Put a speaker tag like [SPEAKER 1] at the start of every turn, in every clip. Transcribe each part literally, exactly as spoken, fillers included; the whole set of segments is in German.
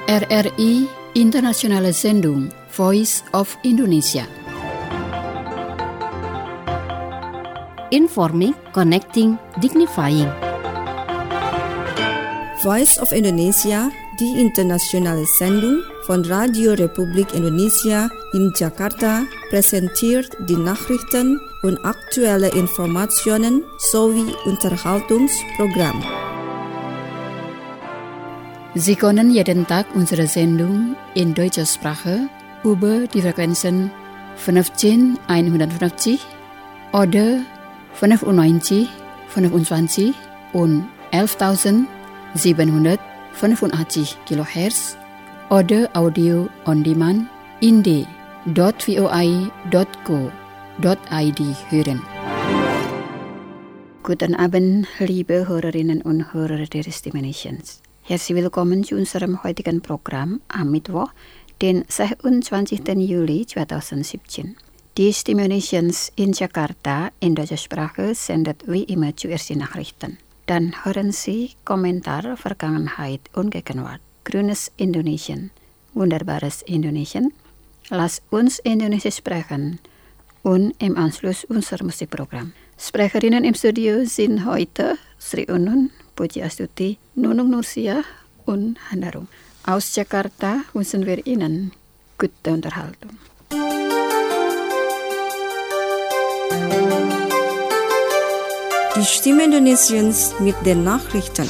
[SPEAKER 1] R R I Internationale Sendung Voice of Indonesia.
[SPEAKER 2] Informing, connecting, dignifying.
[SPEAKER 3] Voice of Indonesia, die internationale Sendung von Radio Republik Indonesia in Jakarta, präsentiert die Nachrichten und aktuelle Informationen sowie Unterhaltungsprogramm.
[SPEAKER 1] Sie können jeden Tag unsere Sendung in deutscher Sprache über die Frequenzen fünfzehn einhundertfünfzig oder fünfundneunzig fünfundzwanzig und elftausendsiebenhundertfünfundachtzig Kilohertz oder Audio on Demand in d punkt voi punkt co punkt id hören. Guten Abend, liebe Hörerinnen und Hörer der Destinations. Herzlich willkommen zu unserem heutigen Programm am Mittwoch, den sechsundzwanzigsten Juli zweitausendsiebzehn. Die Destinations in Jakarta in deutscher Sprache sendet wie immer zuerst die Nachrichten. Dann hören Sie Kommentar Vergangenheit und Gegenwart. Grünes Indonesien, wunderbares Indonesien. Lass uns Indonesisch sprechen und im Anschluss unser Musikprogramm. Sprecherinnen im Studio sind heute Sri Unun, Puji Astuti, Nunung Nursia und Handarum. Aus Jakarta wünschen wir Ihnen gute Unterhaltung.
[SPEAKER 3] Die Stimme Indonesiens mit den Nachrichten.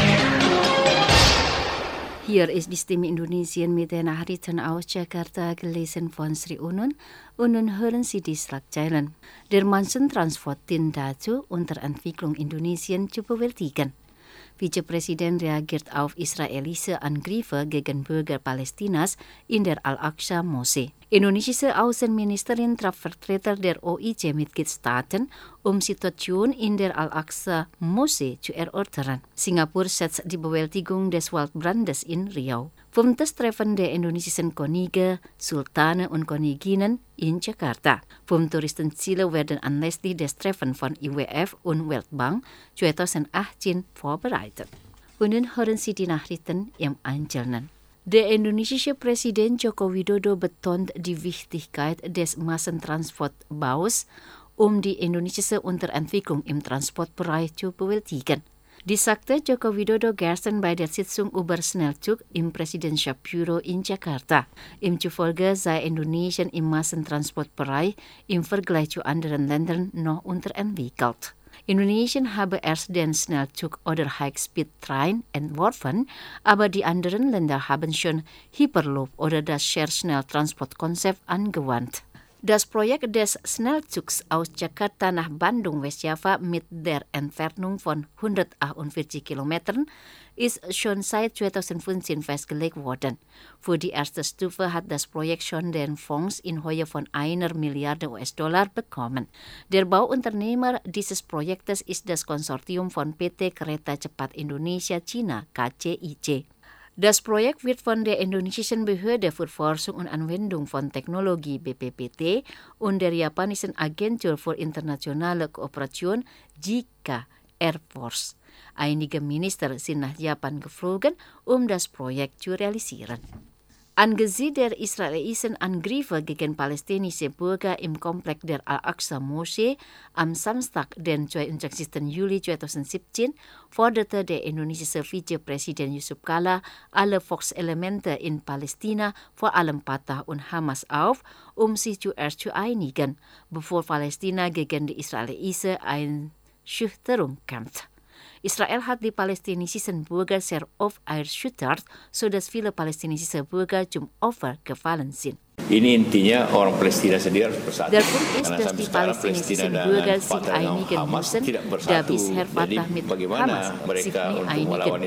[SPEAKER 2] Hier ist die Stimme Indonesien mit den Nachrichten aus Jakarta, gelesen von Sri Unun. Und nun hören Sie die Schlagzeilen. Der Massentransport dient dazu, Unterentwicklung Indonesien zu bewältigen. Vizepräsident reagiert auf israelische Angriffe gegen Bürger Palästinas in der Al-Aqsa-Moschee. Indonesische Außenministerin traf Vertreter der O I C-Mitgliedstaaten, um Situation in der Al-Aqsa-Moschee zu erörtern. Singapur setzt die Bewältigung des Waldbrandes in Riau. Fünftes Treffen der indonesischen Könige, Sultane und Königinnen in Jakarta. Fünf Touristenziele werden anlässlich des Treffens von I W F und Weltbank zweitausendachtzehn vorbereitet. Und nun hören Sie die Nachrichten im Einzelnen. Der indonesische Präsident Joko Widodo betont die Wichtigkeit des Massentransportbaus, um die indonesische Unterentwicklung im Transportbereich zu bewältigen. Dies sagte Joko Widodo gestern bei der Sitzung über Schnellzug im Präsidentschaftsbüro in Jakarta. Ihm zufolge sei Indonesien im Massentransportbereich im Vergleich zu anderen Ländern noch unterentwickelt. Indonesien habe erst den Schnellzug oder High-Speed-Train entworfen, aber die anderen Länder haben schon Hyperloop oder das Share-Schnelltransportkonzept angewandt. Das Projekt des Schnellzugs aus Jakarta nach Bandung-Westjava mit der Entfernung von hundertachtundvierzig Kilometern ist schon seit zweitausendfünfzehn festgelegt worden. Für die erste Stufe hat das Projekt schon den Fonds in Höhe von einer Milliarde U S-Dollar bekommen. Der Bauunternehmer dieses Projektes ist das Konsortium von P T Kereta Cepat Indonesia China K C I C. Das Projekt wird von der indonesischen Behörde für Forschung und Anwendung von Technologie B P P T und der japanischen Agentur für internationale Kooperation J I C A Air Force. Einige Minister sind nach Japan geflogen, um das Projekt zu realisieren. Angesichts der israelischen Angriffe gegen palästinensische Bürger im Komplex der Al-Aqsa-Moschee am Samstag, den zweiundzwanzigsten Juli zweitausendsiebzehn, forderte der indonesische Vizepräsident Yusuf Kala alle Volkselemente in Palästina, vor allem Fatah und Hamas, auf, um sich zuerst zu einigen, bevor Palästina gegen die israelische Einschüchterung kämpft. Israel hat die palästinensischen Bürger sehr oft erschüttert, sodass viele palästinensische Bürger zum Opfer gefallen sind.
[SPEAKER 4] Ini intinya orang Palestina sendiri harus bersatu.
[SPEAKER 2] Der Punkt ist, dass die palästinensischen Bürger sich einigen müssen, da bisher Fatah mit Hamas sich nie einigen kann,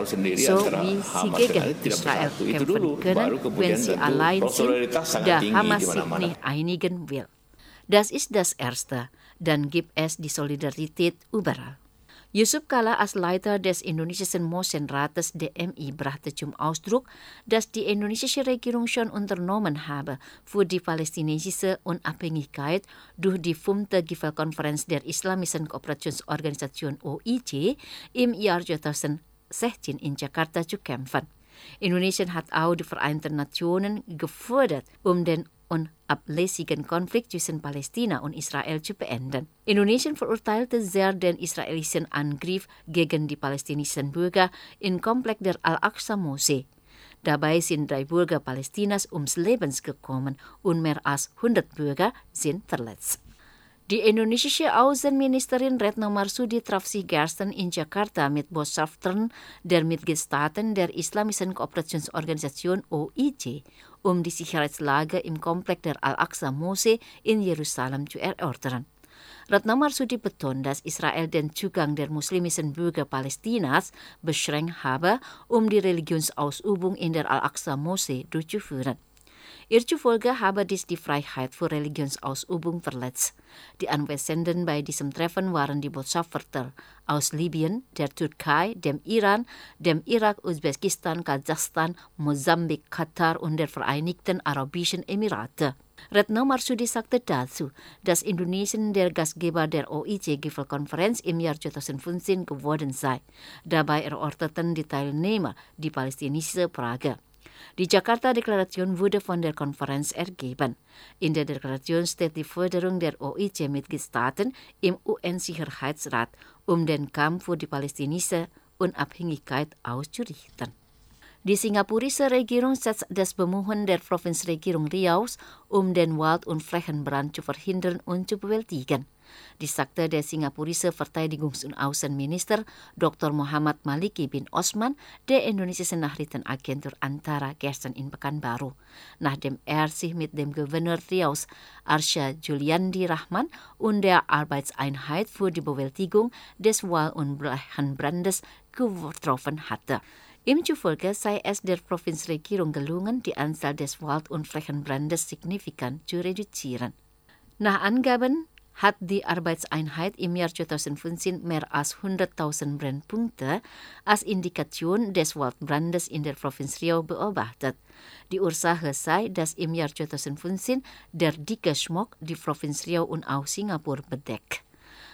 [SPEAKER 2] so wie sie gegen Israel kämpfen können, wenn sie allein sind, da Hamas sich nicht einigen will. Das ist das Erste. Dann gibt es die Solidarität überall. Yusuf Kala als Leiter des indonesischen Moscheenrates D M I brachte zum Ausdruck, dass die indonesische Regierung schon unternommen habe, für die palästinensische Unabhängigkeit durch die fünfte Gipfelkonferenz der Islamischen Kooperationsorganisation O I C im Jahr zweitausendsechzehn in Jakarta zu kämpfen. Indonesien hat auch die Vereinten Nationen gefordert, um den unablässigen Konflikt zwischen Palästina und Israel zu beenden. Indonesien verurteilte sehr den israelischen Angriff gegen die palästinensischen Bürger im Komplex der Al-Aqsa-Moschee. Dabei sind drei Bürger Palästinas ums Leben gekommen und mehr als hundert Bürger sind verletzt. Die indonesische Außenministerin Retno Marsudi traf sich gestern in Jakarta mit Botschaftern der Mitgliedstaaten der Islamischen Kooperationsorganisation O I C, um die Sicherheitslage im Komplex der Al-Aqsa-Moschee in Jerusalem zu erörtern. Retno Marsudi betont, dass Israel den Zugang der muslimischen Bürger Palästinas beschränkt habe, um die Religionsausübung in der Al-Aqsa-Moschee durchzuführen. Ihr zufolge habe dies die Freiheit für Religionsausübung verletzt. Die Anwesenden bei diesem Treffen waren die Botschafter aus Libyen, der Türkei, dem Iran, dem Irak, Usbekistan, Kasachstan, Mosambik, Katar und der Vereinigten Arabischen Emirate. Retno Marsudi sagte dazu, dass Indonesien der Gastgeber der O I C-Gipfelkonferenz im Jahr zweitausendfünfzehn geworden sei. Dabei erörterten die Teilnehmer die palästinensische Frage. Die Jakarta-Deklaration wurde von der Konferenz ergeben. In der Deklaration steht die Forderung der O I C-Mitgliedstaaten im U N-Sicherheitsrat, um den Kampf für die palästinensische Unabhängigkeit auszurichten. Die singapurische Regierung setzt das Bemühen der Provinzregierung Riau, um den Wald- und Flächenbrand zu verhindern und zu bewältigen. Dies sagte der singapurische Verteidigungs- und Außenminister Doktor Muhammad Maliki bin Osman der indonesischen Nachrichtenagentur Antara gestern in Pekanbaru, nachdem er sich mit dem Gouverneur Riau Arsya Juliandi Rahman und der Arbeitseinheit für die Bewältigung des Wald- und Flächenbrandes getroffen hatte. Ihm zufolge sei es der Provinzregierung gelungen, die Anzahl des Wald- und Flächenbrandes signifikant zu reduzieren. Nach Angaben hat die Arbeitseinheit im Jahr zweitausendfünfzehn mehr als hunderttausend Brennpunkte als Indikation des Waldbrandes in der Provinz Riau beobachtet. Die Ursache sei, dass im Jahr zweitausendfünfzehn der dicke Smog die Provinz Riau und auch Singapur bedeckt.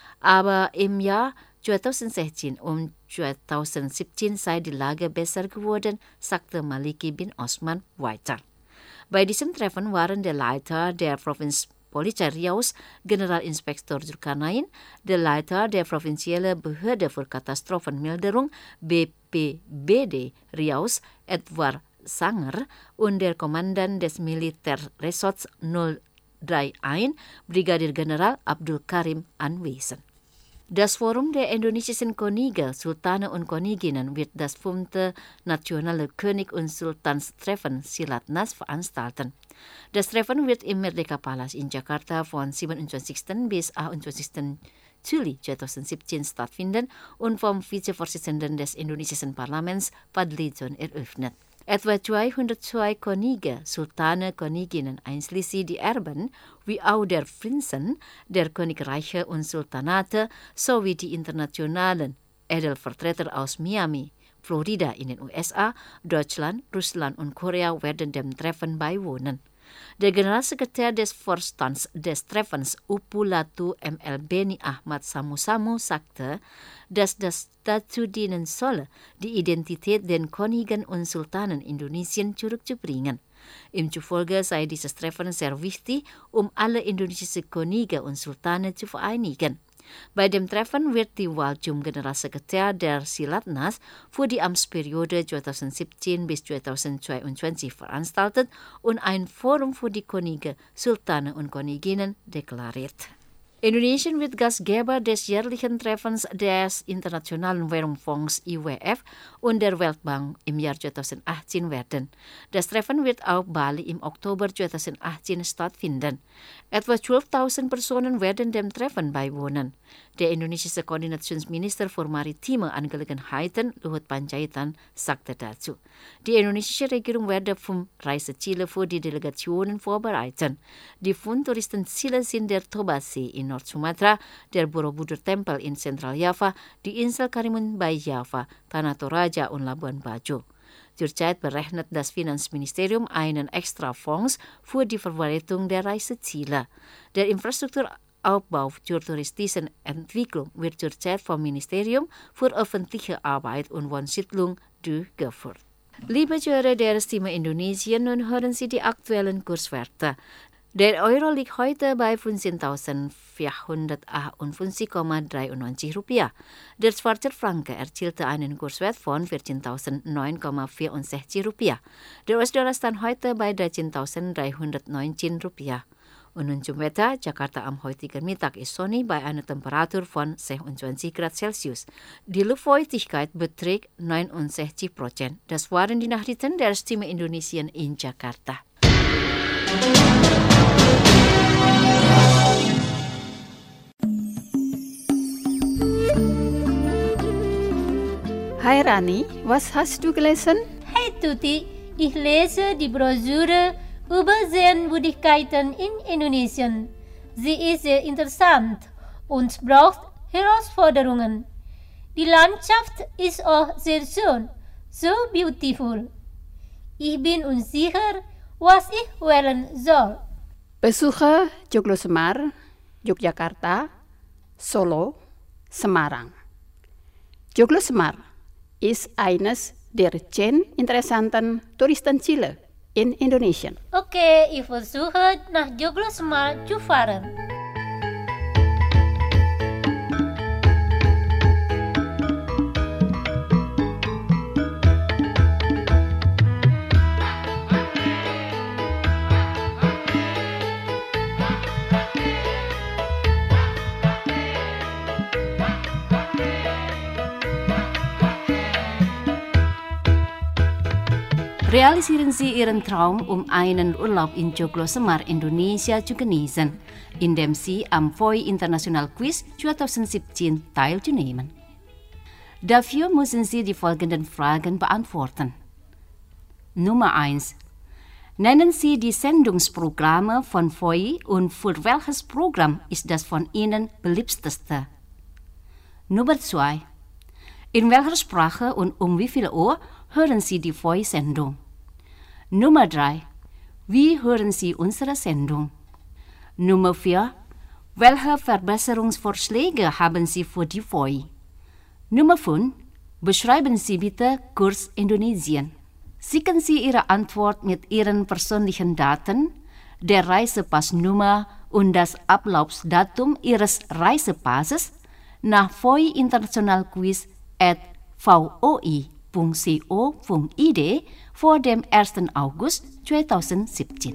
[SPEAKER 2] Aber im Jahr zweitausendsechzehn und zweitausendsiebzehn sei die Lage besser geworden, sagte Maliki bin Osman weiter. Bei diesem Treffen waren der Leiter der Provinz Polizei Riau, Generalinspektor Zulkarnain, der Leiter der provinziellen Behörde für Katastrophenmilderung B P B D Riau, Edward Sanger, und der Kommandant des Militärresorts null drei eins, Brigadier General Abdul Karim, anwesend. Das Forum der indonesischen Könige, Sultane und Königinnen wird das fünfte nationale König- und Sultanstreffen Silatnas veranstalten. Das Treffen wird im Merdeka Palace in Jakarta von siebenundzwanzigsten bis achtundzwanzigsten Juli zweitausendsiebzehn stattfinden und vom Vizevorsitzenden des indonesischen Parlaments Fadli Zon eröffnet. Etwa zweihundertzwei Könige, Sultane, Königinnen, einschließlich die Erben, wie auch der Prinzen, der Königreiche und Sultanate sowie die internationalen Edelvertreter aus Miami, Florida in den U S A, Deutschland, Russland und Korea werden dem Treffen beiwohnen. Der Generalsekretär des Vorstands des Treffens Upulatu M L Beni Ahmad Samu-Samu sagte, dass das dazu dienen solle, die Identität den Königen und Sultanen Indonesien zurückzubringen. Ihm zufolge sei dieses Treffen sehr wichtig, um alle indonesische Könige und Sultane zu vereinigen. Bei dem Treffen wird die Wahl zum Generalsekretär der Silatnas für die Amtsperiode zweitausendsiebzehn bis zweitausendzweiundzwanzig veranstaltet und ein Forum für die Könige, Sultane und Königinnen deklariert. Indonesien wird Gastgeber des jährlichen Treffens des Internationalen Währungsfonds I W F und der Weltbank im Jahr zweitausendachtzehn werden. Das Treffen wird auf Bali im Oktober zweitausendachtzehn stattfinden. Etwa zwölftausend Personen werden dem Treffen beiwohnen. Der indonesische Koordinationsminister für maritime Angelegenheiten, Luhut Panjaitan, sagte dazu, die indonesische Regierung werde fünf Reiseziele für die Delegationen vorbereiten. Die fünf Touristenziele sind der Tobasee in Nord-Sumatra, der Borobudur-Tempel in Zentral-Java, die Insel Karimun bei Java, Tanah Toraja und Labuan Bajo. Zurzeit berechnet das Finanzministerium einen Extrafonds für die Verwaltung der Reiseziele. Der Infrastrukturaufbau zur touristischen Entwicklung wird zurzeit vom Ministerium für öffentliche Arbeit und Wohnsiedlung durchgeführt. Liebe Hörer der Stimme Indonesien, nun hören Sie die aktuellen Kurswerte. Der Euro liegt heute bei fünfzehntausendvierhundertachtundfünfzig Komma dreiundneunzig Rupiah. Der Schweizer Franken erzielte einen Kurswert von vierzehntausendneun Komma vierundsechzig Rupiah. Der U S-Dollar stand heute bei dreizehntausenddreihundertneunzehn Rupiah. Und nun zum Wetter. Jakarta am heutigen Mittag ist sonnig bei einer Temperatur von sechsundzwanzig Grad Celsius. Die Luftfeuchtigkeit beträgt neunundsechzig Prozent. Das waren die Nachrichten der Stimme Indonesien in Jakarta.
[SPEAKER 1] Hai Rani, was hast du gelesen?
[SPEAKER 5] Hey Tuti, ich lese die Broschüre über Sehenswürdigkeiten in Indonesien. Sie ist sehr interessant und braucht Herausforderungen. Die Landschaft ist auch sehr schön, so beautiful. Ich bin unsicher, was ich wählen soll.
[SPEAKER 1] Besuche Joglo Semar, Yogyakarta, Solo, Semarang. Joglo Semar ist eines der zehn interessanten Touristenziele in Indonesien.
[SPEAKER 5] Okay, ich versuche nach Joglo Semar zu fahren.
[SPEAKER 2] Realisieren Sie Ihren Traum, um einen Urlaub in Joglo Semar, Indonesia zu genießen, indem Sie am V O I International Quiz zwanzig siebzehn teilzunehmen. Dafür müssen Sie die folgenden Fragen beantworten. Nummer eins. Nennen Sie die Sendungsprogramme von V O I und für welches Programm ist das von Ihnen beliebteste? Nummer zwei. In welcher Sprache und um wie viel Uhr hören Sie die V O I-Sendung? Nummer drei. Wie hören Sie unsere Sendung? Nummer vier. Welche Verbesserungsvorschläge haben Sie für die V O I? Nummer fünf. Beschreiben Sie bitte Kurs Indonesien. Schicken Sie Ihre Antwort mit Ihren persönlichen Daten, der Reisepassnummer und das Ablaufsdatum Ihres Reisepasses nach V O I International Quiz at v o i punkt co punkt i d vor dem ersten August zwanzig siebzehn.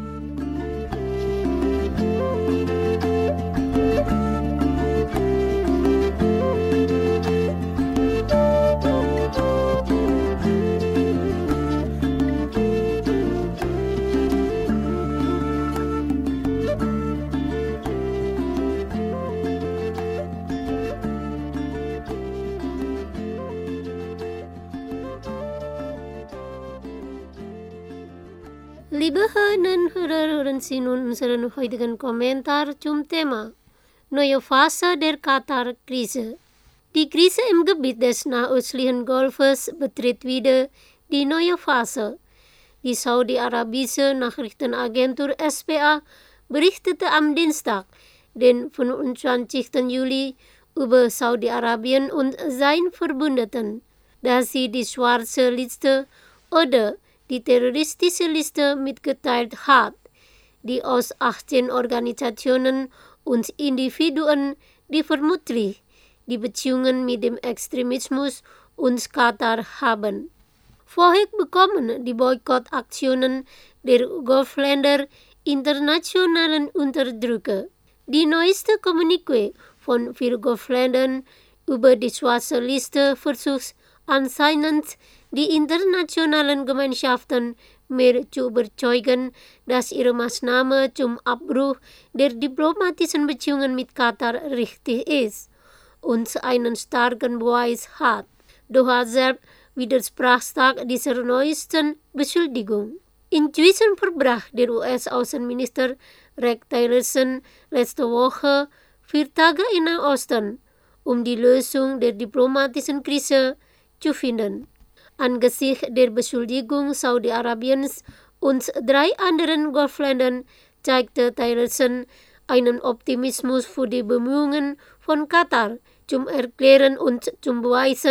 [SPEAKER 5] Liebe Hörerinnen und Hörer, hören Sie nun unseren heutigen Kommentar zum Thema Neue Phase der Katar-Krise. Die Krise im Gebiet des nahöstlichen Golfes betritt wieder die neue Phase. Die saudi-arabische Nachrichtenagentur S P A berichtete am Dienstag, den fünfundzwanzigsten Juli, über Saudi-Arabien und seinen Verbündeten, dass sie die schwarze Liste oder die terroristische Liste mitgeteilt hat, die aus achtzehn Organisationen und Individuen, die vermutlich die Beziehungen mit dem Extremismus und Katar haben. Vorher bekommen die Boykottaktionen der Golfländer internationalen Unterdrücke. Die neueste Kommuniqué von vier Golfländern über die schwarze Liste versucht anscheinend die internationalen Gemeinschaften mehr zu überzeugen, dass ihre Maßnahme zum Abbruch der diplomatischen Beziehungen mit Katar richtig ist und einen starken Beweis hat. Doha selbst widersprach stark dieser neuesten Beschuldigung. Inzwischen verbrach der U S-Außenminister Rex Tillerson letzte Woche vier Tage in Nahosten, um die Lösung der diplomatischen Krise zu finden. Angesichts der Beschuldigung Saudi-Arabiens und drei anderen Golfländern zeigte Tillerson einen Optimismus für die Bemühungen von Katar zum Erklären und zum Beweisen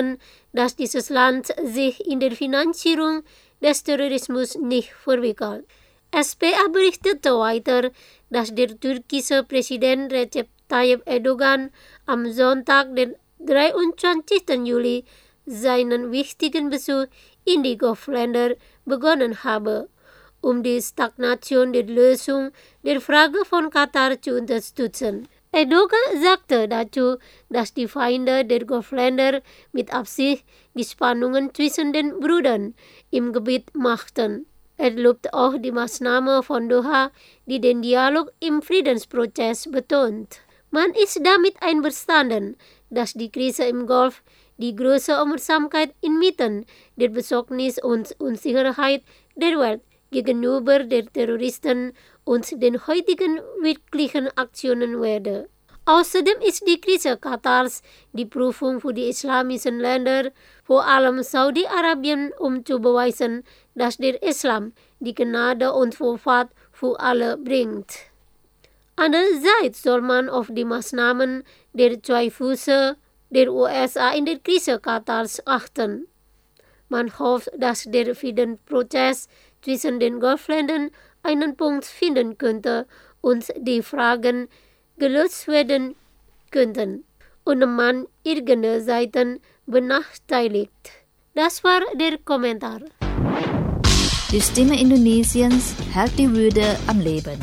[SPEAKER 5] dass dieses Land sich in der Finanzierung des Terrorismus nicht verwickelt. S P A berichtete weiter, dass der türkische Präsident Recep Tayyip Erdogan am Sonntag, den dreiundzwanzigsten Juli, seinen wichtigen Besuch in die Golfländer begonnen habe, um die Stagnation der Lösung der Frage von Katar zu unterstützen. Erdogan sagte dazu, dass die Feinde der Golfländer mit Absicht die Spannungen zwischen den Brüdern im Gebiet machten. Er lobte auch die Maßnahme von Doha, die den Dialog im Friedensprozess betont. Man ist damit einverstanden, dass die Krise im Golf die große Aufmerksamkeit inmitten der Besorgnis und Unsicherheit der Welt gegenüber der Terroristen und den heutigen wirklichen Aktionen werde. Außerdem ist die Krise Katars die Prüfung für die islamischen Länder, vor allem Saudi-Arabien, um zu beweisen, dass der Islam die Gnade und Wohlfahrt für alle bringt. Andererseits soll man auf die Maßnahmen der zwei Füße der U S A in der Krise Katars achten. Man hofft, dass der Friedensprozess zwischen den Golfländern einen Punkt finden könnte und die Fragen gelöst werden könnten, ohne man irgendeine Seite benachteiligt. Das war der Kommentar.
[SPEAKER 2] Die Stimme Indonesiens hält die Würde am Leben.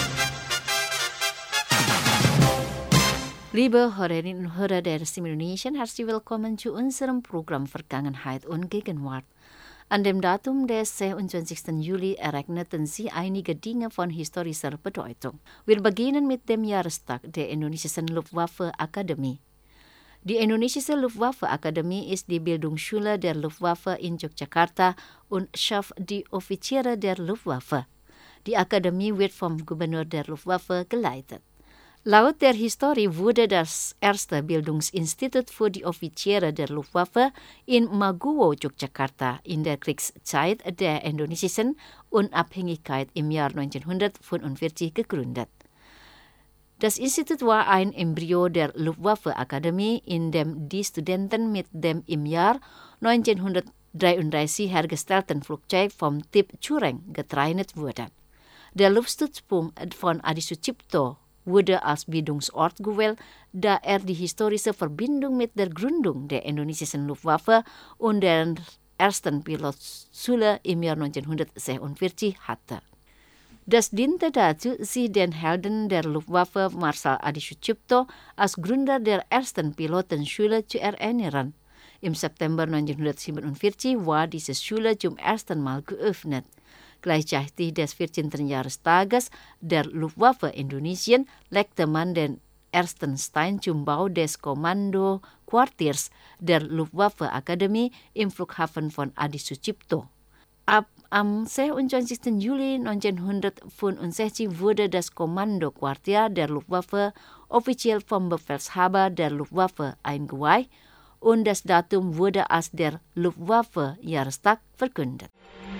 [SPEAKER 2] Liebe Hörerinnen und Hörer der Stimme Indonesien, herzlich willkommen zu unserem Programm Vergangenheit und Gegenwart. An dem Datum des sechsundzwanzigsten Juli ereigneten sie einige Dinge von historischer Bedeutung. Wir beginnen mit dem Jahrestag der Indonesischen Luftwaffe-Akademie. Die Indonesische Luftwaffe-Akademie ist die Bildungsschule der Luftwaffe in Yogyakarta und schafft die Offiziere der Luftwaffe. Die Akademie wird vom Gouverneur der Luftwaffe geleitet. Laut der Historie wurde das erste Bildungsinstitut für die Offiziere der Luftwaffe in Maguwo, Yogyakarta, in der Kriegszeit der indonesischen Unabhängigkeit im Jahr neunzehnhundertfünfundvierzig gegründet. Das Institut war ein Embryo der Luftwaffe-Akademie, in dem die Studenten mit dem im Jahr neunzehnhundertdreiunddreißig hergestellten Flugzeug vom Typ Cureng getrainiert wurden. Der Luftstützpunkt von Adi Sucipto wurde als Bildungsort gewählt, da er die historische Verbindung mit der Gründung der indonesischen Luftwaffe und deren ersten Pilotschule im Jahr neunzehnhundertsechsundvierzig hatte. Das diente dazu, sich den Helden der Luftwaffe Marschall Adi Sucipto als Gründer der ersten Pilotenschule zu erinnern. Im September neunzehnhundertsiebenundvierzig war diese Schule zum ersten Mal geöffnet. Gleichzeitig des vierzehnten Jahrestages der Luftwaffe Indonesien legte man den ersten Stein zum Bau des Kommandoquartiers der Luftwaffe-Akademie im Flughafen von Adi Sucipto. Ab am sechsundzwanzigsten Juli neunzehnhundertfünfundsechzig wurde das Kommandoquartier der Luftwaffe offiziell vom Befehlshaber der Luftwaffe eingeweiht und das Datum wurde als der Luftwaffe-Jahrestag verkündet.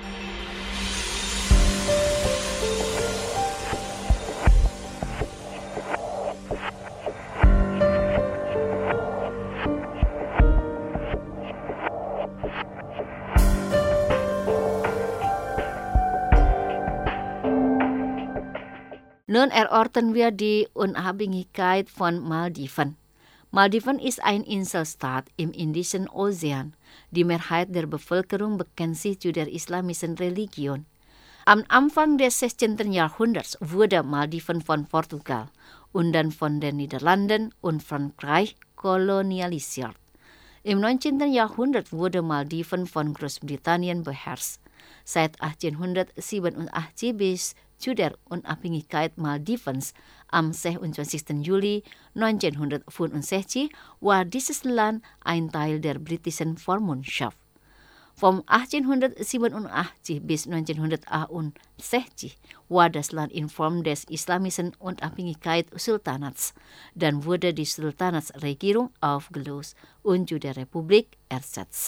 [SPEAKER 2] Nun erörtern wir die Unabhängigkeit von Maldiven. Maldiven ist ein Inselstaat im Indischen Ozean. Die Mehrheit der Bevölkerung bekennt sich zu der islamischen Religion. Am Anfang des sechzehnten Jahrhunderts wurde Maldiven von Portugal und dann von den Niederlanden und Frankreich kolonialisiert. Im neunzehnten Jahrhundert wurde Maldiven von Großbritannien beherrscht. Seit achtzehnhundertsiebenundachtzig bis zu der Unabhängigkeit Maldivens am sechsundzwanzigsten Juli neunzehnhundertfünfundsechzig war dieses Land ein Teil der britischen Vormundschaft. Vom achtzehnhundertsiebenundachtzig bis neunzehnhundertachtundsechzig war das Land in Form des islamischen Unabhängigkeitssultanats. Dann wurde die Sultanatsregierung aufgelöst und zu der Republik ersetzt.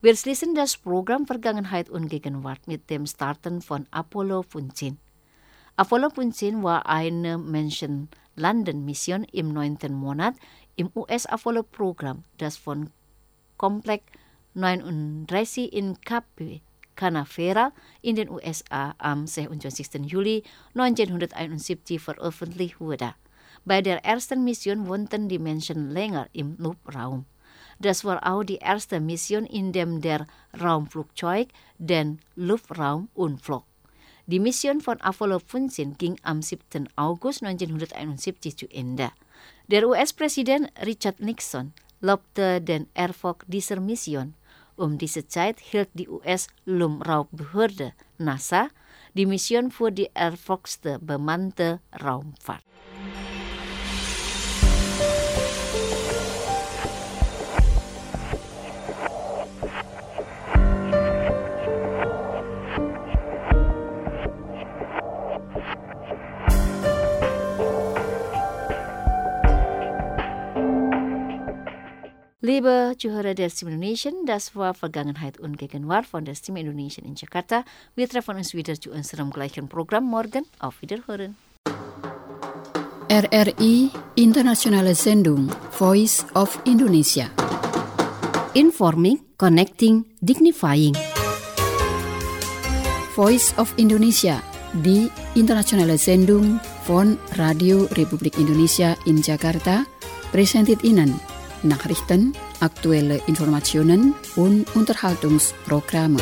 [SPEAKER 2] Wir schließen das Programm Vergangenheit und Gegenwart mit dem Starten von Apollo fünfzehn. Apollo fünfzehn war eine Menschenlandenmission im neunten Monat im U S-Apollo-Programm, das von Komplex neununddreißig in Cape Canaveral in den U S A am sechsundzwanzigsten Juli neunzehnhunderteinundsiebzig veröffentlicht wurde. Bei der ersten Mission wohnten die Menschen länger im Luftraum. Das war auch die erste Mission, in der der Raumflugzeug den Luftraum umflog. Die Mission von Apollo fünfzehn ging am siebten August neunzehnhunderteinundsiebzig zu Ende. Der U S-Präsident Richard Nixon lobte den Erfolg dieser Mission. Um diese Zeit hielt die U S-Luftraumbehörde NASA die Mission für die erfolgreichste bemannte Raumfahrt. Liebe Zuhörer der Stimme Indonesien, das war Vergangenheit und Gegenwart von der Stimme Indonesien in Jakarta. Wir treffen uns wieder zu unserem gleichen Programm morgen. Auf Wiederhören.
[SPEAKER 1] R R I Internationale Sendung Voice of Indonesia.
[SPEAKER 2] Informing, connecting, dignifying.
[SPEAKER 1] Voice of Indonesia, die internationale Sendung von Radio Republik Indonesia in Jakarta, präsentiert Ihnen Nachrichten, aktuelle Informationen und Unterhaltungsprogramme.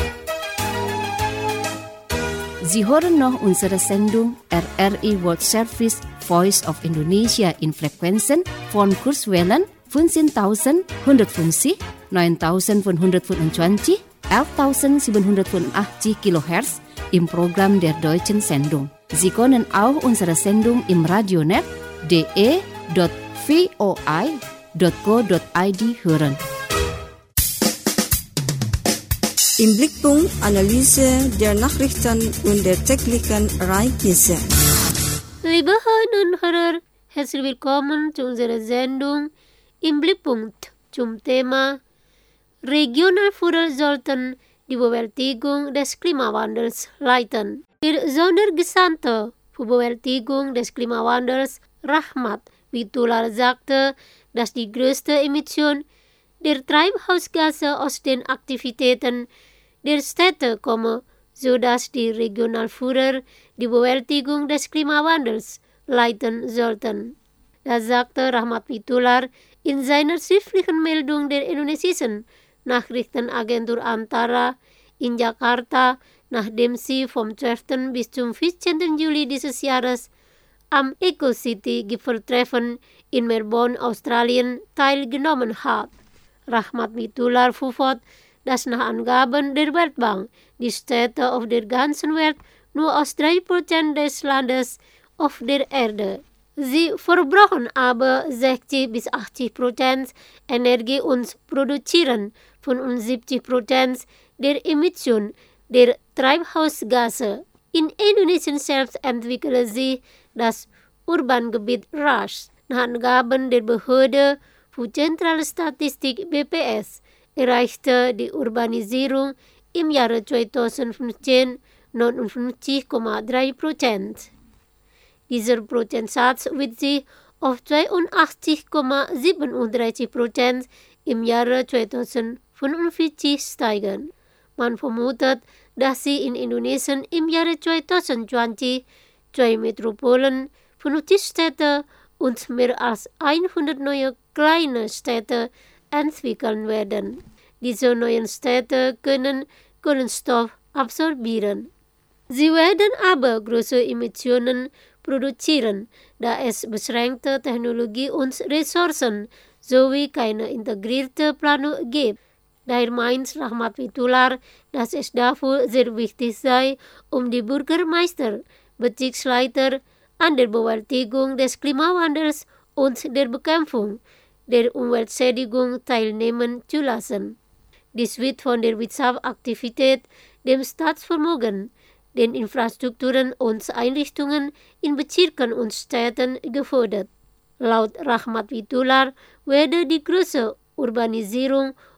[SPEAKER 2] Sie hören noch unsere Sendung R R I World Service Voice of Indonesia in Frequenzen von Kurzwellen fünfzehntausendeinhundertfünfzig, neuntausendfünfhundertfünfundzwanzig, elftausendsiebenhundertfünfundachtzig Kilohertz im Programm der deutschen Sendung. Sie können auch unsere Sendung im Radionet d e punkt v o i punkt co punkt i d hören.
[SPEAKER 3] Im Blickpunkt Analyse der Nachrichten und der täglichen Ereignisse.
[SPEAKER 5] Liebe Hörerinnen und Hörer, herzlich willkommen zu unserer Sendung Im Blickpunkt zum Thema Regionalführer sollten die Bewältigung des Klimawandels leiten. Der Sondergesandte für Bewältigung des Klimawandels, Rahmat Witoelar, sagte, dass die größte Emission der Treibhausgase aus den Aktivitäten der Städte komme, sodass die Regionalführer die Bewältigung des Klimawandels leiten sollten. Das sagte Rahmat Witoelar in seiner schriftlichen Meldung der indonesischen Nachrichtenagentur Antara in Jakarta, nachdem sie vom zwölften bis zum vierzehnten Juli dieses Jahres am Eco-City-Gipfeltreffen in Melbourne, Australien, teilgenommen hat. Rahmat Witoelar fuhr fort, dass nach Angaben der Weltbank die Städte auf der ganzen Welt nur aus drei Prozent des Landes auf der Erde. Sie verbrauchen aber sechzig bis achtzig Prozent Energie und produzieren fünfundsiebzig Prozent der Emission der Treibhausgase. In Indonesien selbst entwickelte sich das Urbangebiet rasch. Nach Angaben der Behörde für Zentrale Statistik B P S erreichte die Urbanisierung im Jahre zweitausendfünfzehn neunundfünfzig Komma drei Prozent. Dieser Prozentsatz wird sich auf zweiundachtzig Komma siebenunddreißig Prozent im Jahre zweitausendfünfundvierzig steigen. Man vermutet, dass sie in Indonesien im Jahre zweitausendzwanzig zwei Metropolen, fünfzig Städte und mehr als hundert neue kleine Städte entwickeln werden. Diese neuen Städte können Kohlenstoff absorbieren. Sie werden aber große Emissionen produzieren, da es beschränkte Technologie und Ressourcen sowie keine integrierte Planung gibt. Daher meint Rahmat Witoelar, dass es dafür sehr wichtig sei, um die Bürgermeister, Bezirksleiter an der Bewältigung des Klimawandels und der Bekämpfung der Umweltschädigung teilnehmen zu lassen. Dies wird von der Wirtschaftsaktivität, dem Staatsvermögen, den Infrastrukturen und Einrichtungen in Bezirken und Städten gefördert. Laut Rahmat Witoelar werde die große Urbanisierung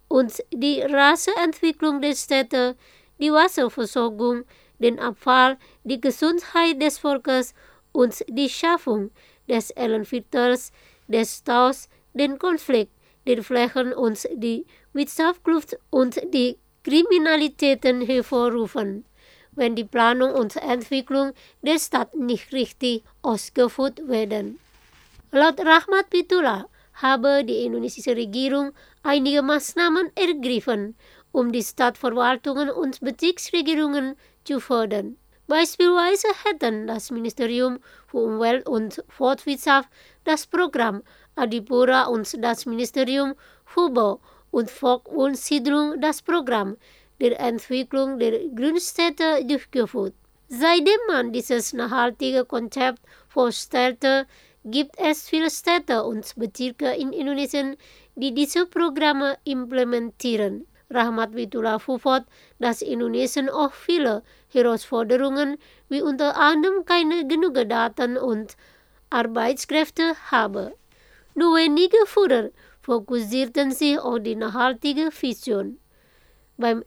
[SPEAKER 5] und die Rasseentwicklung der Städte, die Wasserversorgung, den Abfall, die Gesundheit des Volkes und die Schaffung des Ellenviertels, des Staus, den Konflikt, der Flächen und die Wirtschaftskluft und die Kriminalitäten hervorrufen, wenn die Planung und Entwicklung der Stadt nicht richtig ausgeführt werden. Laut Rahmat Fethullah habe die indonesische Regierung einige Maßnahmen ergriffen, um die Stadtverwaltungen und Bezirksregierungen zu fördern. Beispielsweise hätten das Ministerium für Umwelt und Forstwirtschaft das Programm Adipura und das Ministerium für Bau und Volk und Siedlung das Programm der Entwicklung der Grünstädte durchgeführt. Seitdem man dieses nachhaltige Konzept vorstellte, gibt es viele Städte und Bezirke in Indonesien, die diese Programme implementieren. Rahmat Fethullah fuhr, dass Indonesien auch viele Herausforderungen, wie unter anderem keine genügend Daten und Arbeitskräfte habe. Nur wenige Führer fokussierten sich auf die nachhaltige Vision. Beim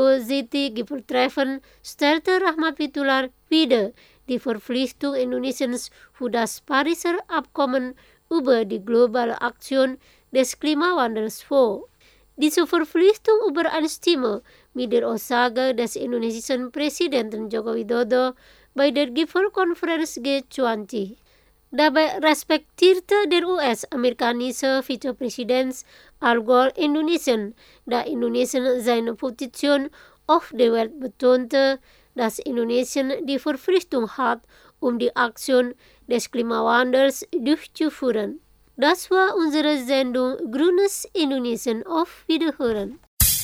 [SPEAKER 5] Eco-City-Gipfeltreffen stellte Rahmat Fethullah wieder die Verpflichtung Indonesiens für das Pariser Abkommen über die globale Aktion des Klimawandels vor. Diese Verpflichtung übereinstimme mit der Aussage des indonesischen Präsidenten Joko Widodo bei der Gipfelkonferenz G zwanzig. Dabei respektierte der U S-amerikanische Vizepräsident Al Gore Indonesien, da Indonesien seine Position auf der Welt betonte, dass Indonesien die Verpflichtung hat, um die Aktion des Klimawandels durchzuführen. Das war unsere Sendung Grünes Indonesien. Auf Wiederhören.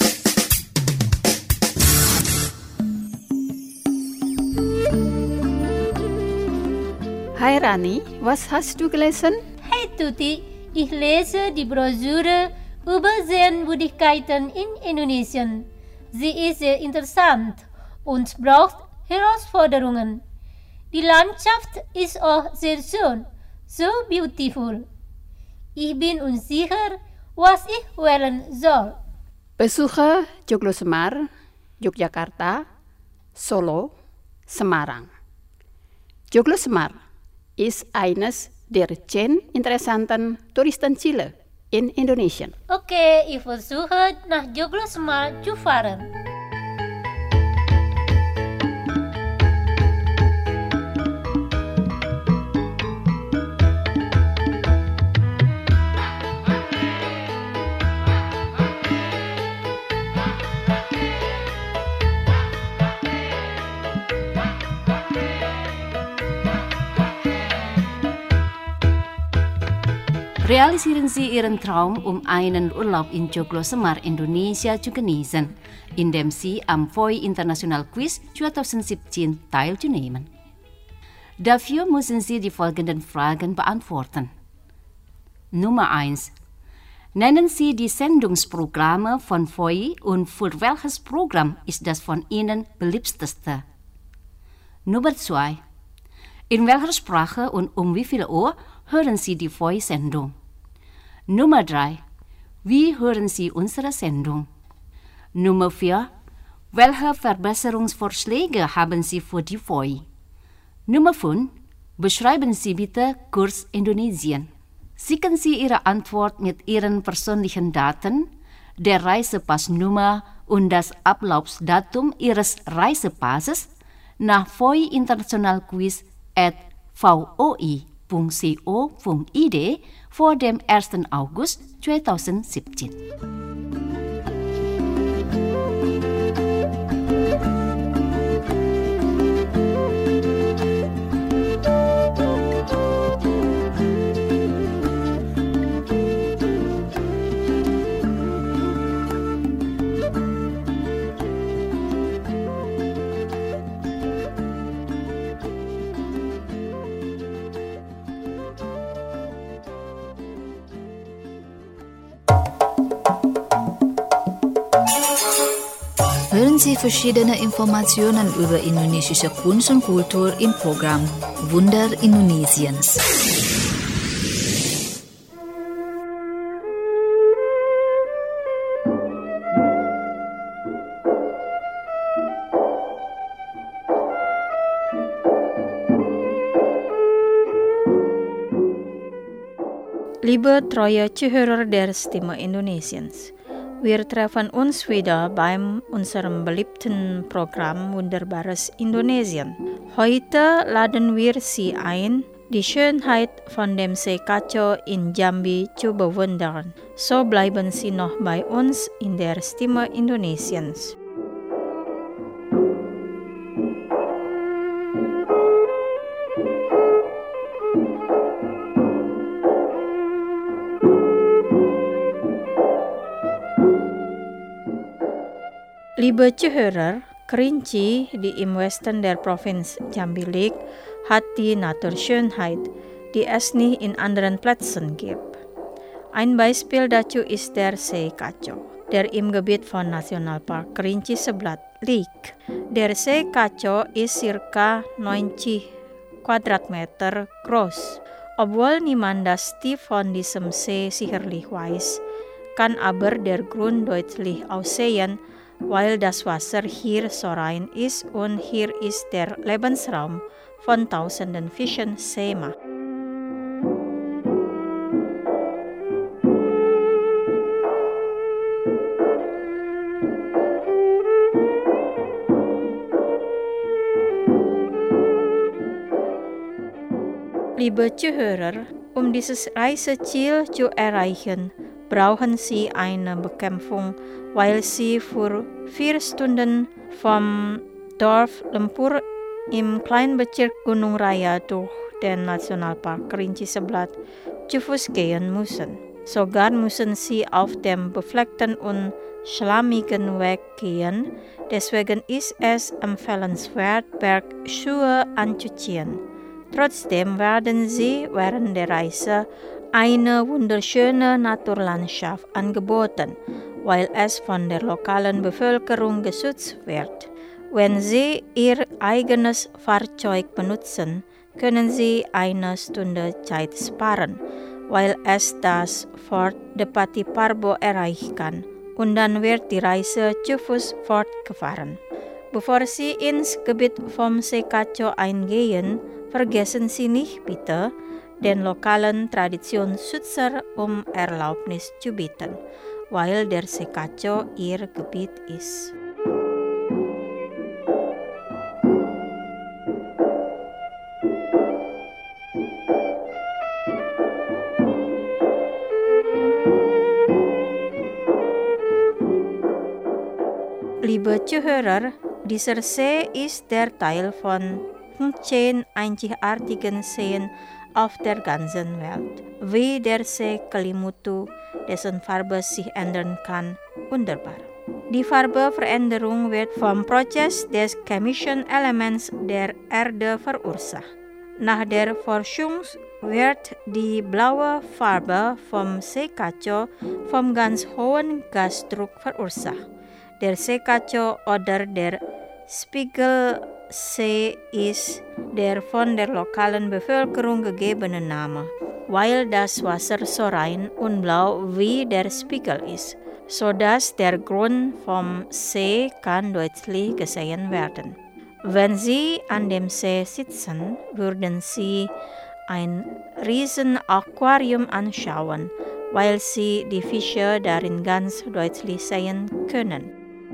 [SPEAKER 1] Hi Rani, was hast du gelesen?
[SPEAKER 5] Hey Tuti, ich lese die Broschüre über Sehenswürdigkeiten in Indonesien. Sie ist sehr interessant und braucht Herausforderungen. Die Landschaft ist auch sehr schön, so beautiful. Ich bin unsicher, was ich wählen soll.
[SPEAKER 1] Besuche Joglo Semar, Yogyakarta, Solo, Semarang. Joglo Semar ist eines der zehn interessanten Touristenziele in Indonesien.
[SPEAKER 5] Okay, ich versuche nach Joglo Semar zu fahren.
[SPEAKER 2] Realisieren Sie Ihren Traum, um einen Urlaub in Joglo Semar, Indonesia zu genießen, indem Sie am V O I International Quiz zwanzig siebzehn teilzunehmen. Dafür müssen Sie die folgenden Fragen beantworten. Nummer eins. Nennen Sie die Sendungsprogramme von V O I und für welches Programm ist das von Ihnen beliebteste? Nummer zwei. In welcher Sprache und um wie viel Uhr hören Sie die V O I-Sendung? Nummer drei. Wie hören Sie unsere Sendung? Nummer vier. Welche Verbesserungsvorschläge haben Sie für die V O I? Nummer fünf. Beschreiben Sie bitte Kurs Indonesien. Schicken Sie Ihre Antwort mit Ihren persönlichen Daten, der Reisepassnummer und das Ablaufsdatum Ihres Reisepasses nach V O I International Quiz at v o i punkt co punkt i d vor dem ersten August zwanzig siebzehn.
[SPEAKER 6] Hören Sie verschiedene Informationen über indonesische Kunst und Kultur im Programm Wunder Indonesiens.
[SPEAKER 7] Liebe treue Zuhörer der Stimme Indonesiens, wir treffen uns wieder bei unserem beliebten Programm Wunderbares Indonesien. Heute laden wir Sie ein, die Schönheit von dem See Kaco in Jambi zu bewundern. So bleiben Sie noch bei uns in der Stimme Indonesiens. Liebe Zuhörer, Kerinci, die im Westen der Provinz Jambi liegt, hat die Naturschönheit, die es nicht in anderen Plätzen gibt. Ein Beispiel dazu ist der See Kaco, der im Gebiet von Nationalpark Kerinci Seblat liegt. Der See Kaco ist circa neunzig Quadratmeter groß. Obwohl niemand das Tief von diesem See sicherlich weiß, kann aber der Grund deutlich aussehen, weil das Wasser hier so rein ist und hier ist der Lebensraum von tausenden Fischen Seema. Liebe Zuhörer, um dieses Reiseziel zu erreichen, brauchen Sie eine Bekämpfung, weil Sie für vier Stunden vom Dorf Lempur im Kleinbezirk Gunung Raya durch den Nationalpark Kerinci Seblat zu Fuß gehen müssen. Sogar müssen Sie auf dem befleckten und schlammigen Weg gehen, deswegen ist es empfehlenswert, Bergschuhe anzuziehen. Trotzdem werden Sie während der Reise eine wunderschöne Naturlandschaft angeboten, weil es von der lokalen Bevölkerung geschützt wird. Wenn Sie Ihr eigenes Fahrzeug benutzen, können Sie eine Stunde Zeit sparen, weil es das Fort Depati Parbo erreichen kann, und dann wird die Reise zu Fuß fortgefahren. Bevor Sie ins Gebiet vom See Kaco eingehen, vergessen Sie nicht bitte, den lokalen Traditionsschützer um Erlaubnis zu bitten, weil der See Kaco ihr Gebiet ist. Liebe Zuhörer, dieser See ist der Teil von fünfzehn einzigartigen Seen auf der ganzen Welt, wie der See Kelimutu, dessen Farbe sich ändern kann, wunderbar. Die Farbeveränderung wird vom Prozess des chemischen Elements der Erde verursacht. Nach der Forschung wird die blaue Farbe vom See Kaco vom ganz hohen Gasdruck verursacht. Der See Kaco oder der Spiegelsee ist der von der lokalen Bevölkerung gegebene Name, weil das Wasser so rein und blau wie der Spiegel ist, sodass der Grund vom See kann deutlich gesehen werden. Wenn Sie an dem See sitzen, würden Sie ein riesen Aquarium anschauen, weil Sie die Fische darin ganz deutlich sehen können.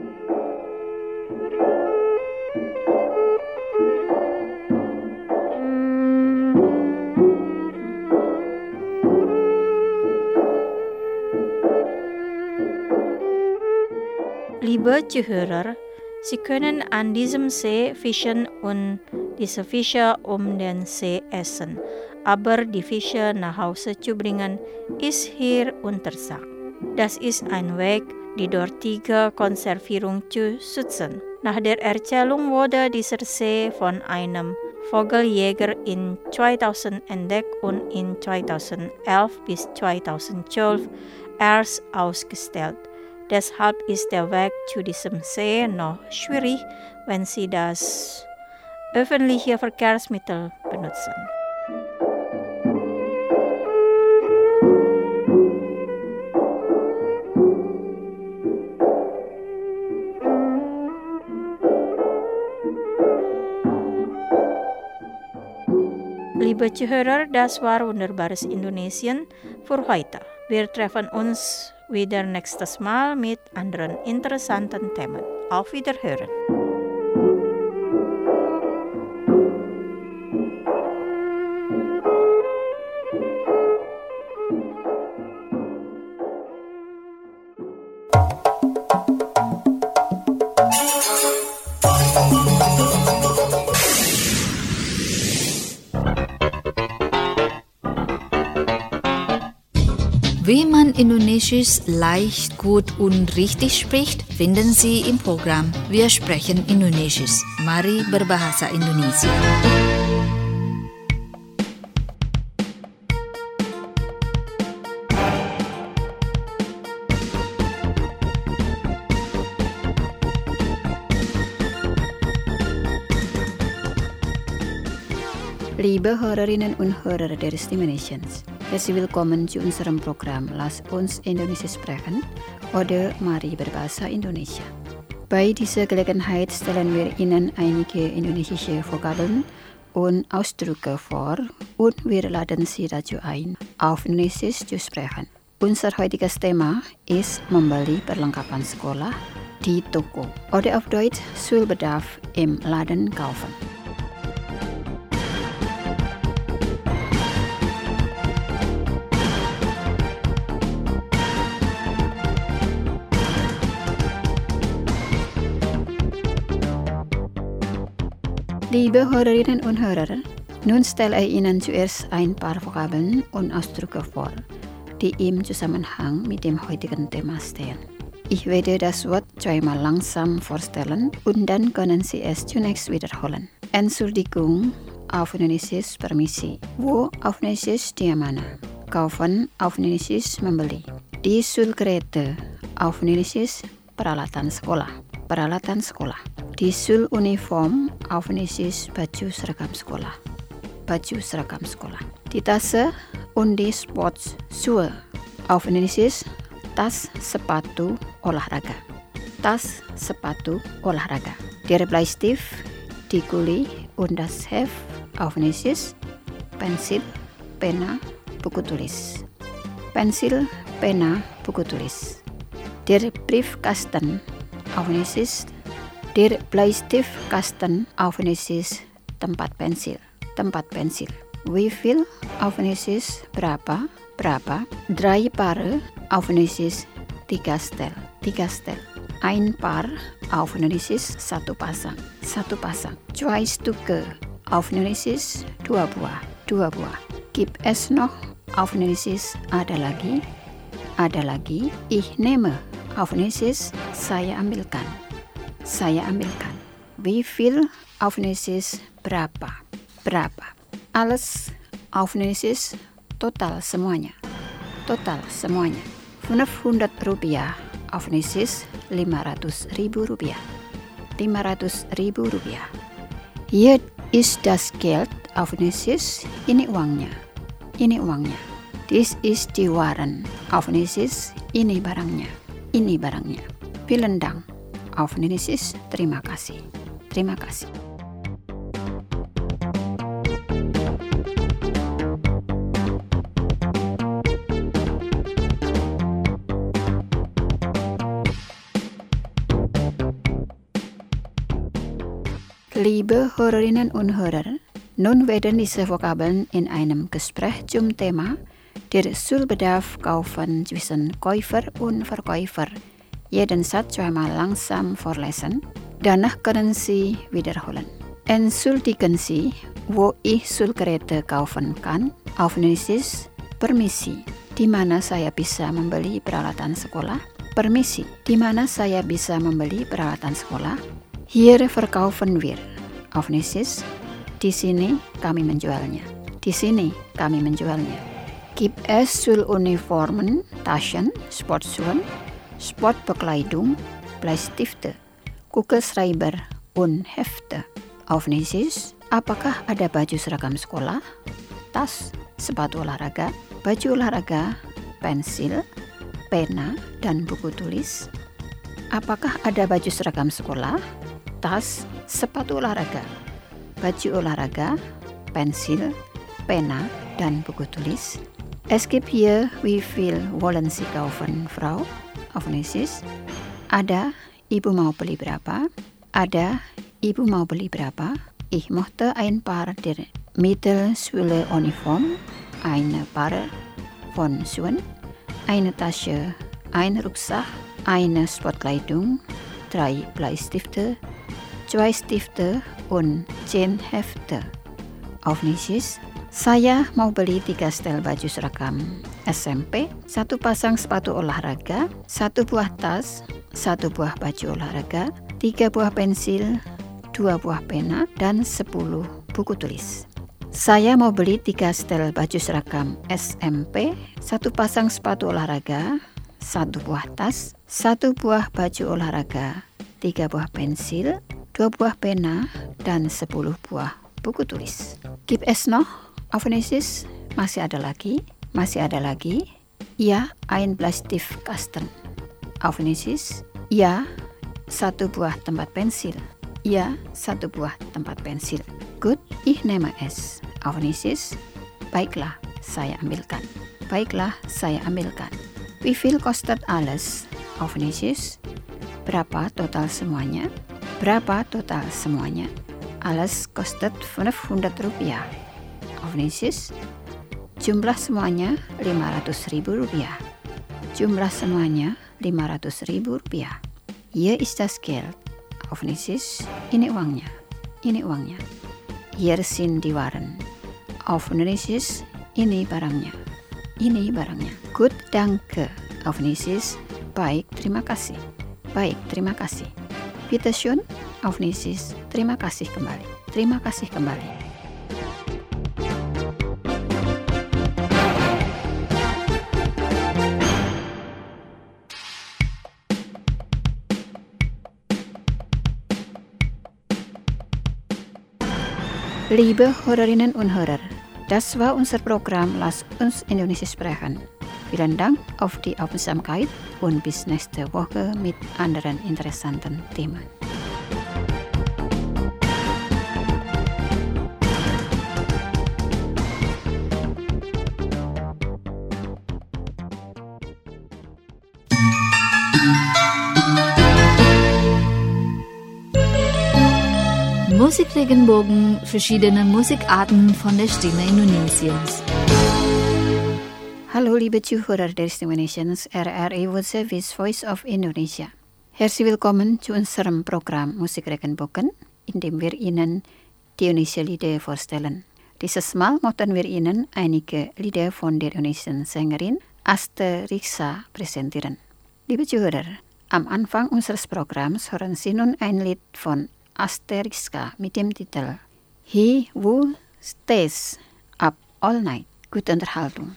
[SPEAKER 7] Liebe Zuhörer, Sie können an diesem See fischen und diese Fische um den See essen, aber die Fische nach Hause zu bringen, ist hier untersagt. Das ist ein Weg, die dortige Konservierung zu schützen. Nach der Erzählung wurde dieser See von einem Vogeljäger in zweitausend entdeckt und in zweitausendelf bis zweitausendzwölf erst ausgestellt. Deshalb ist der Weg zu diesem See noch schwierig, wenn Sie das öffentliche Verkehrsmittel benutzen. Liebe Zuhörer, das war Wunderbares Indonesien für heute. Wir treffen uns wieder nächstes Mal mit anderen interessanten Themen. Auf Wiederhören.
[SPEAKER 6] Wie man Indonesisch leicht, gut und richtig spricht, finden Sie im Programm Wir sprechen Indonesisch. Mari berbahasa Indonesia.
[SPEAKER 1] Liebe Hörerinnen und Hörer der Stimme Nations. Herzlich willkommen zu unserem Programm Lass uns Indonesisch sprechen oder Mari berbahasa Indonesia. Bei dieser Gelegenheit stellen wir Ihnen einige indonesische Vokabeln und Ausdrücke vor und wir laden Sie dazu ein, auf Indonesisch zu sprechen. Unser heutiges Thema ist membeli perlengkapan sekolah di toko oder auf Deutsch Schulbedarf im Laden kaufen. Liebe Hörerinnen und Hörer, nun stelle ich Ihnen zuerst ein paar Vokabeln und Ausdrücke vor, die im Zusammenhang mit dem heutigen Thema stehen. Ich werde das Wort zweimal langsam vorstellen und dann können Sie es zunächst wiederholen. Entschuldigung, auf Indonesisch Permisi. Wo auf Indonesisch di mana? Kaufen auf Indonesisch membeli. Di Schulgeräte auf Indonesisch peralatan sekolah. Peralatan sekolah. Di Schuluniform auf Indonesisch baju seragam sekolah. Baju seragam sekolah. Die Tasse und die Sportschuhe auf Indonesisch tas sepatu olahraga. Tas sepatu olahraga. Der Bleistift, die Kuli und das Heft auf Indonesisch pensil, pena, buku tulis. Pensil, pena, buku tulis. Der Briefkasten auf Indonesisch Der Bleistiftkasten auf Indonesisch tempat pensil, tempat pensil. Wie viel auf Indonesisch berapa, berapa. Drei Paare auf Indonesisch tiga stel, tiga stel. Ein Paar auf Indonesisch satu pasang, satu pasang. Zwei Stücke auf Indonesisch dua buah, dua buah. Gibt es noch auf Indonesisch ada lagi, ada lagi. Ich nehme auf Indonesisch saya ambilkan. Saya ambilkan. Wie viel auf Indonesisch berapa? Berapa? Alles auf Indonesisch total semuanya. Total semuanya. fünfhundert rupiah auf Indonesisch lima ratus ribu rupiah. lima ratus ribu rupiah. Hier ist das Geld auf Indonesisch. Ini uangnya. Ini uangnya. This is die Waren auf Indonesisch. Ini barangnya. Ini barangnya. Vielen Dank. Auf Indonesisch, terima kasih. Terima kasih. Liebe Hörerinnen und Hörer, nun werden diese Vokabeln in einem Gespräch zum Thema der Schulbedarf kaufen zwischen Käufer und Verkäufer jeden Satz zweimal langsam vorlesen. Danach können Sie wiederholen. Entschuldigen Sie, wo ich Schulgeräte kaufen kann? Auf Indonesisch, permisi. Di mana saya bisa membeli peralatan sekolah? Permisi. Di mana saya bisa membeli peralatan sekolah? Hier verkaufen wir. Auf Indonesisch, di sini kami menjualnya. Di sini kami menjualnya. Gibt es Schuluniformen, Taschen, Sportschuhe, Sportbekleidung, Bleistifte, Kugelschreiber und Hefte. Auf Indonesisch, apakah ada baju seragam sekolah, tas, sepatu olahraga, baju olahraga, pensil, pena, dan buku tulis? Apakah ada baju seragam sekolah, tas, sepatu olahraga, baju olahraga, pensil, pena dan buku tulis. Es gibt hier, wie viel wollen Sie kaufen, Frau? Auf Indonesisch. Ada, Ibu mau beli berapa? Ada, Ibu mau beli berapa? Ich möchte ein paar der Mittelschule-Uniform, eine Paar von Schuhen, eine Tasche, ein Rucksack, eine Sportkleidung, drei Bleistifte, zwei Stifte und zehn Hefte. Auf Indonesisch. Saya mau beli tiga setel baju seragam S M P, satu pasang sepatu olahraga, satu buah tas, satu buah baju olahraga, tiga buah pensil, dua buah pena, dan sepuluh buku tulis. Saya mau beli tiga setel baju seragam S M P, satu pasang sepatu olahraga, satu buah tas, satu buah baju olahraga, tiga buah pensil, dua buah pena, dan sepuluh buah buku tulis. Gibt es noch? Auf Indonesisch, masih ada lagi, masih ada lagi. Ja, ein Bleistiftkasten. Auf Indonesisch, ja, satu buah tempat pensil. Ja, satu buah tempat pensil. Gut, ich nehme es. Auf Indonesisch, baiklah, saya ambilkan. Baiklah, saya ambilkan. Wie viel kostet alles? Auf Indonesisch, berapa total semuanya? Berapa total semuanya? Alles kostet fünfhundert rupiah. Auf Indonesisch, jumlah semuanya lima ratus ribu rupiah. Jumlah semuanya lima ratus ribu rupiah. Hier ist das Geld. Auf Indonesisch, ini uangnya. Ini uangnya. Hier sind die Waren. Auf Indonesisch, ini barangnya. Ini barangnya. Gut, danke. Auf Indonesisch, baik, terima kasih. Baik, terima kasih. Bitte schön. Auf Indonesisch, terima kasih kembali. Terima kasih kembali. Liebe Hörerinnen und Hörer, das war unser Programm Lass uns Indonesisch sprechen. Vielen Dank auf die Aufmerksamkeit und bis nächste Woche mit anderen interessanten Themen.
[SPEAKER 6] Musikregenbogen, verschiedene Musikarten von der Stimme Indonesiens.
[SPEAKER 1] Hallo liebe Zuhörer der Stimme Indonesiens, R R I World Service Voice of Indonesia. Herzlich willkommen zu unserem Programm Musikregenbogen, in dem wir Ihnen die indonesische Lieder vorstellen. Dieses Mal möchten wir Ihnen einige Lieder von der indonesischen Sängerin Aste Riksa präsentieren. Liebe Zuhörer, am Anfang unseres Programms hören Sie nun ein Lied von Aste Riksa mit dem Titel He Who Stays Up All Night. Gute Unterhaltung.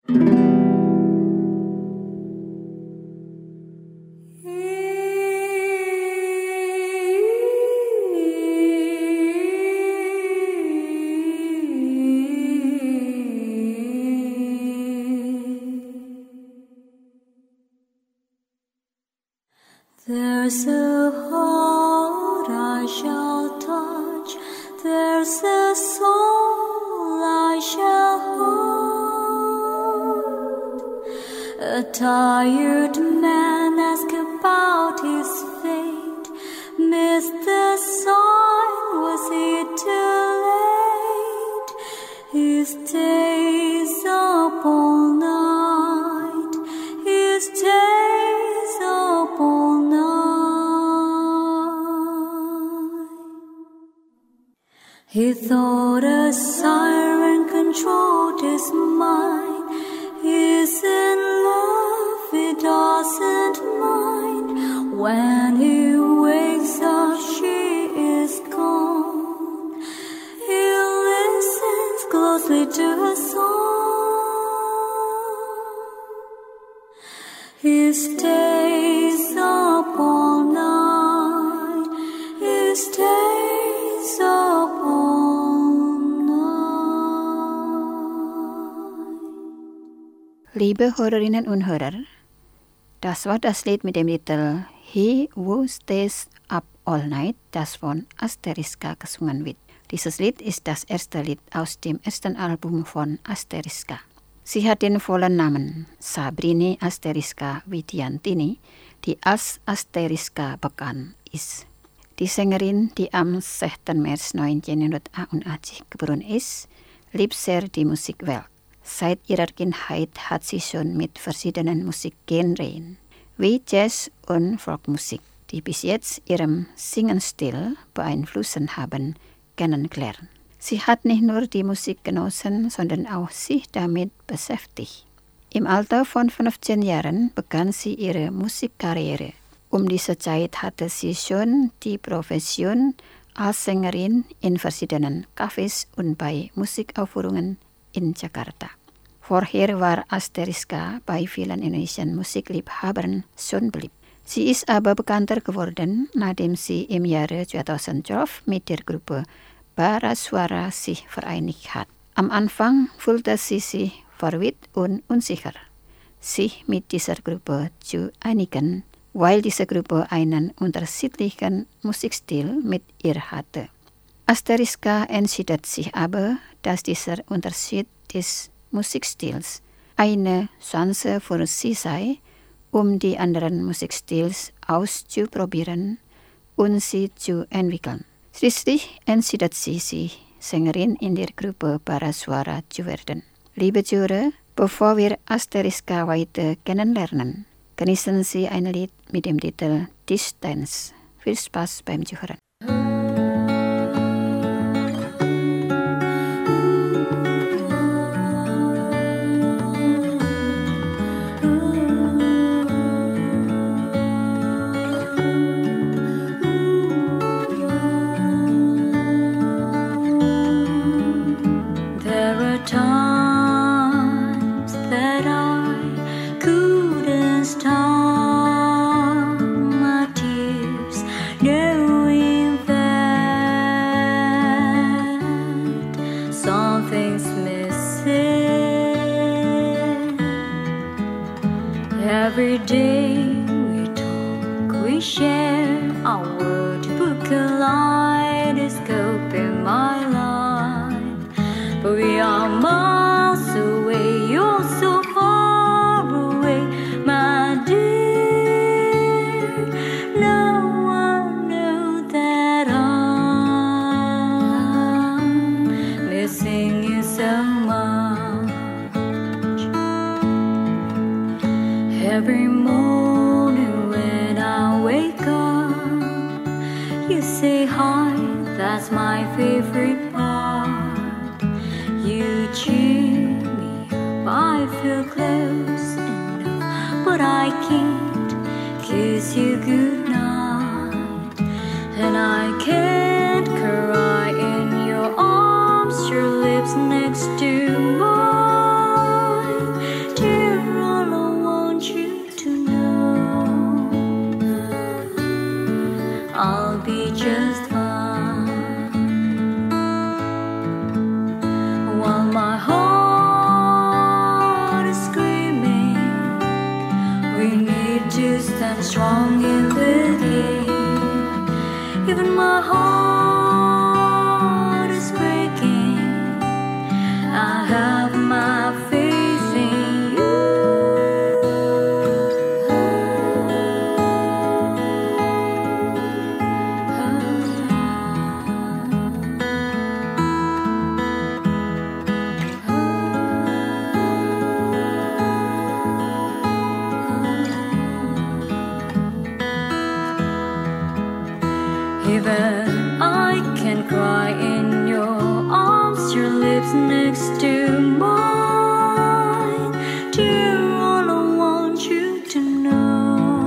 [SPEAKER 8] There's a heart I shall touch, there's a soul I shall hold. A tired man asks about his fate, missed the sign, was he too late? He stays up all night, he stays up all night. He thought a siren controlled his mind. He's in love, he doesn't mind. When he wakes up, she is gone. He listens closely to her song. He stays up all night. He stays up all
[SPEAKER 1] Liebe Hörerinnen und Hörer, das war das Lied mit dem Titel He Who Stays Up All Night, das von Aste Riksa gesungen wird. Dieses Lied ist das erste Lied aus dem ersten Album von Asteriska. Sie hat den vollen Namen Sabrini Asteriska Widiantini, die als Asteriska bekannt ist. Die Sängerin, die am sechsten März neunzehnhundertachtundsechzig geboren ist, liebt sehr die Musikwelt. Seit ihrer Kindheit hat sie schon mit verschiedenen Musikgenren wie Jazz und Folkmusik, die bis jetzt ihrem Singenstil beeinflussen haben, kennengelernt. Sie hat nicht nur die Musik genossen, sondern auch sich damit beschäftigt. Im Alter von fünfzehn Jahren begann sie ihre Musikkarriere. Um diese Zeit hatte sie schon die Profession als Sängerin in verschiedenen Cafés und bei Musikaufführungen in Jakarta. Vorher war Asteriska bei vielen indonesian Musikliebhabern schon beliebt. Sie ist aber bekannter geworden, nachdem sie im Jahre zweitausendzwölf mit der Gruppe Barasuara sich vereinigt hat. Am Anfang fühlte sie sich verwirrt und unsicher, sich mit dieser Gruppe zu einigen, weil diese Gruppe einen unterschiedlichen Musikstil mit ihr hatte. Asteriska entschied sich aber, dass dieser Unterschied des Musikstils eine Chance für sie sei, um die anderen Musikstils auszuprobieren und sie zu entwickeln. Schließlich entschied sie sich, Sängerin in der Gruppe Barasuara zu werden. Liebe Zuhörer, bevor wir Asteriska weiter kennenlernen, genießen Sie ein Lied mit dem Titel Distance. Viel Spaß beim Zuhören.
[SPEAKER 8] Every day we talk, we share our word, book a kaleidoscope in my life. But we are miles away, you're so far away, my dear. No one knows that I'm missing you so much. Every morning when I wake up, you say hi, that's my favorite part. You cheer me up, I feel close enough, but I can't kiss you goodnight. And I can't cry in your arms, your lips next to mine. Dear, all I want you to know, I'll be just fine. While my heart is screaming, we need to stand strong in the day. Even my heart is breaking, I have my faith in you. Even I can cry in your arms, your lips next to mine. Dear, all I want you to know,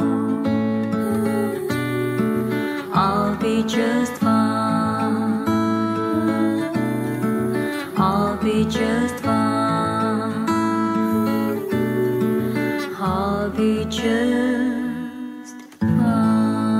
[SPEAKER 8] I'll be just fine. I'll be just fine. I'll be just fine.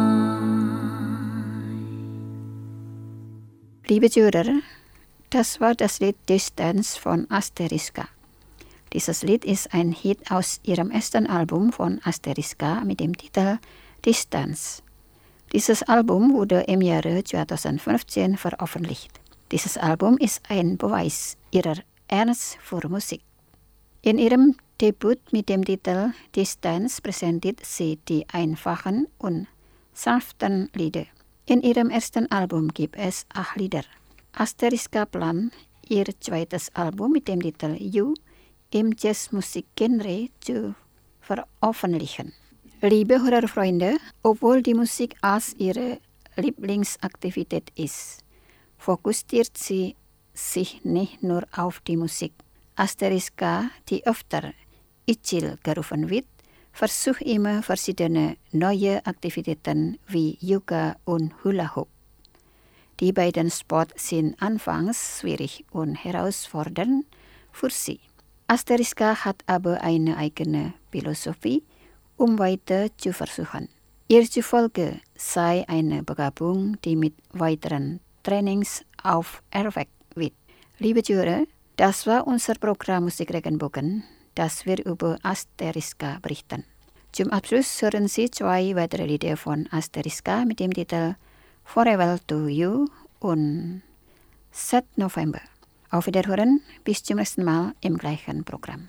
[SPEAKER 1] Liebe Zuhörer, das war das Lied Distance von Asteriska. Dieses Lied ist ein Hit aus ihrem ersten Album von Asteriska mit dem Titel Distance. Dieses Album wurde im Jahre zweitausendfünfzehn veröffentlicht. Dieses Album ist ein Beweis ihrer Ernst für Musik. In ihrem Debüt mit dem Titel Distance präsentiert sie die einfachen und sanften Lieder. In ihrem ersten Album gibt es acht Lieder. Asteriska plant, ihr zweites Album mit dem Titel You im Jazzmusik-Genre zu veröffentlichen. Liebe Hörerfreunde, obwohl die Musik als ihre Lieblingsaktivität ist, fokussiert sie sich nicht nur auf die Musik. Asteriska, die öfter Icil gerufen wird, versucht immer verschiedene neue Aktivitäten wie Yoga und Hula Hoop. Die beiden Sports sind anfangs schwierig und herausfordernd für sie. Asteriska hat aber eine eigene Philosophie, um weiter zu versuchen. Ihr zufolge sei eine Begabung, die mit weiteren Trainings auferweckt wird. Liebe Zuhörer, das war unser Programm Musik Regenbogen, das wir über Asteriska berichten. Zum Abschluss hören Sie zwei weitere Lieder von Asteriska mit dem Titel Forever to You und Sad November. Auf Wiederhören, bis zum nächsten Mal im gleichen Programm.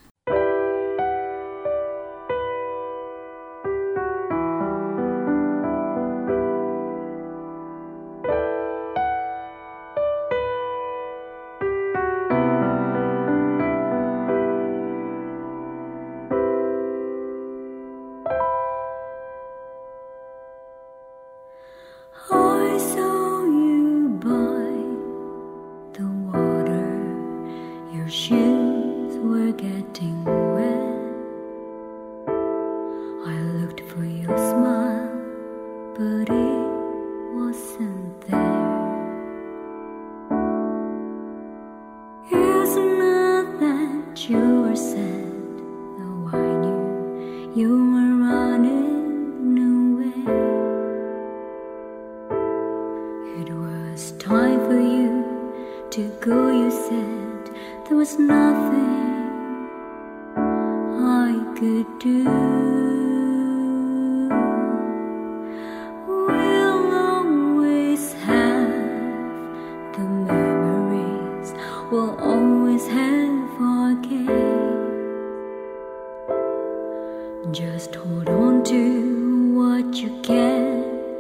[SPEAKER 8] I saw you by the water, your shoes were getting wet. I looked for your smile, but it wasn't there. Isn't it that you were sad, though I knew you were running away. It was time for you to go, you said. There was nothing I could do. We'll always have the memories, we'll always have our games. Just hold on to what you can.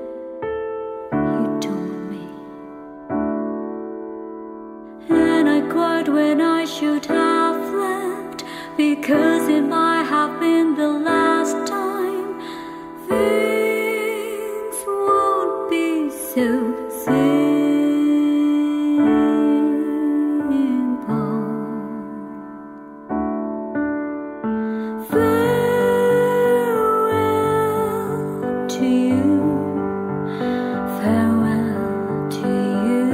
[SPEAKER 8] When I should have left, because it might have been the last time. Things won't be so simple. Farewell to you, farewell to you.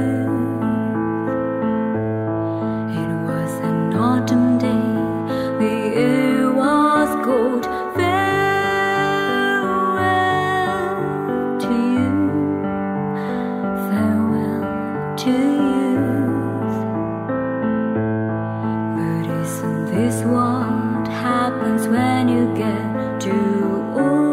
[SPEAKER 8] Autumn day, the air was cold. Farewell to you, farewell to youth. But isn't this what happens when you get too old?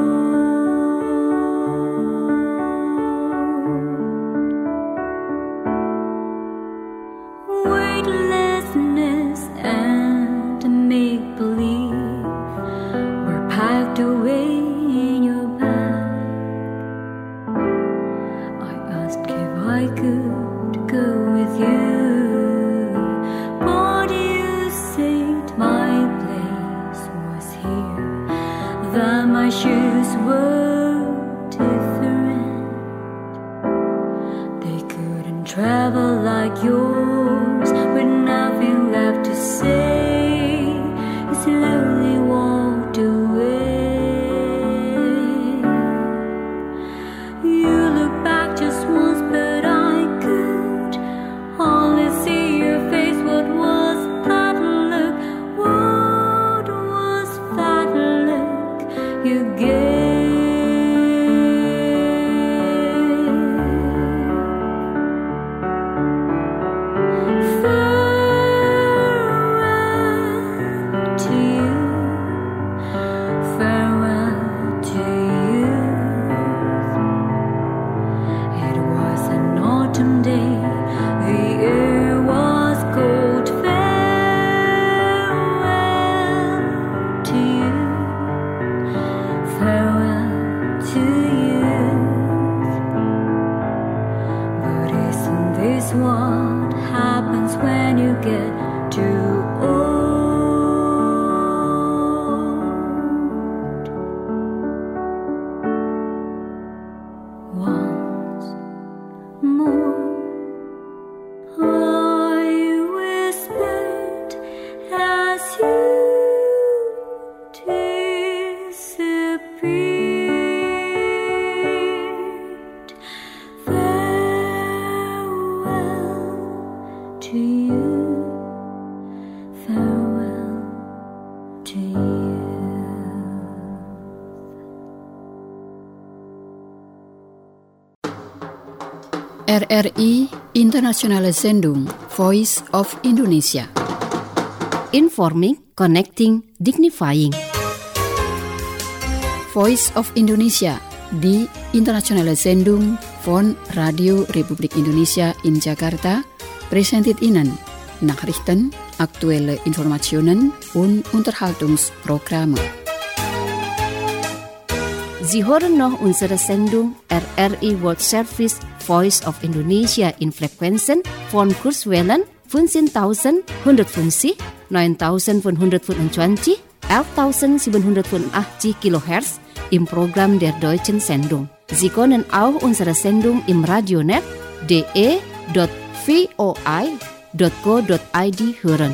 [SPEAKER 8] Weightlessness and make-believe were packed away in your bag. I asked if I could go with you, but you said my place was here, that my shoes were different. They couldn't travel like yours, with nothing left to say. You slowly walked away. You looked back just once, but I could only see your face. What was that look? What was that look you gave? to you.
[SPEAKER 1] R R I Internationale Sendung Voice of Indonesia.
[SPEAKER 2] Informing, connecting, dignifying.
[SPEAKER 1] Voice of Indonesia di Internationale Sendung von Radio Republik Indonesia in Jakarta presented Ihnen Nachrichten, aktuelle Informationen und Unterhaltungsprogramme.
[SPEAKER 2] Sie hören noch unsere Sendung R R I World Service Voice of Indonesia in Frequenzen von Kurzwellen fünfzehntausendeinhundertfünfzig, neuntausendfünfhundertfünfundzwanzig, elftausendsiebenhundertfünfundachtzig Kilohertz im Programm der deutschen Sendung. Sie können auch unsere Sendung im Radionet d e dot v o i dot co dot i d hören.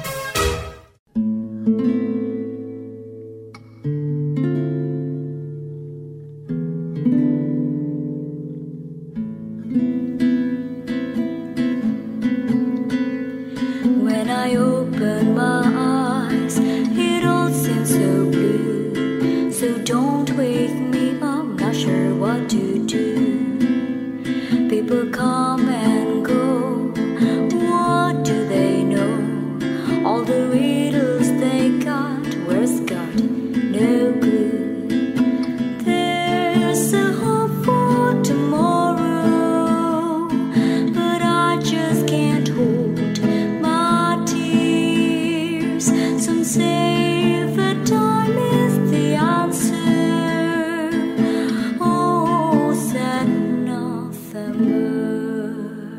[SPEAKER 8] When I open my eyes, it all seems so blue. So don't wake me up, not sure what to do. People come and go, what do they know? All the riddles they got, where's God? No clue. There's a hope for tomorrow, but I just can't hold my tears. Some say that time is the answer. Oh, sad November.